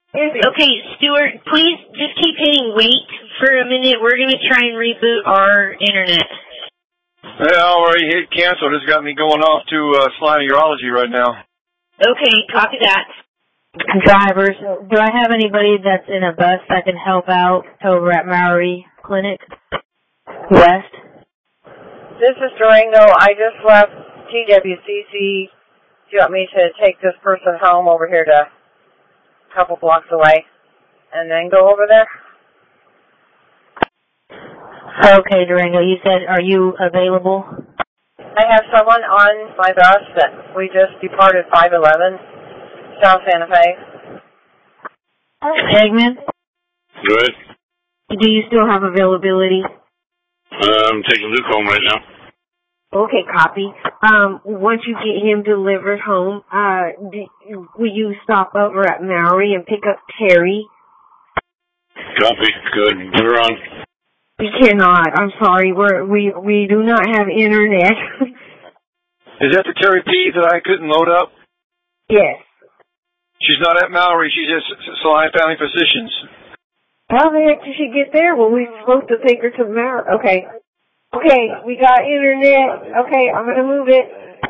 Okay, Stuart, please just keep hitting wait for a minute. We're going to try and reboot our internet. Yeah, I already hit cancel. This got me going off to Slimy Urology right now. Okay, copy that. Drivers, do I have anybody that's in a bus that can help out over at Maori Clinic West? This is Durango. I just left TWCC. Do you want me to take this person home over here to a couple blocks away and then go over there? Okay, Durango, you said, are you available? I have someone on my bus that we just departed 511, South Santa Fe. Eggman? Good. Do you still have availability? I'm taking Luke home right now. Okay, copy. Once you get him delivered home, will you stop over at Maori and pick up Terry? Copy. Good. Put her on. We cannot. I'm sorry. We do not have internet. Is that the Terry P that I couldn't load up? Yes. She's not at Maori. She's at Salina Family Physicians. How the heck did she get there? Well, we were supposed to take her to Maori. Okay. Okay, we got internet. Okay, I'm going to move it.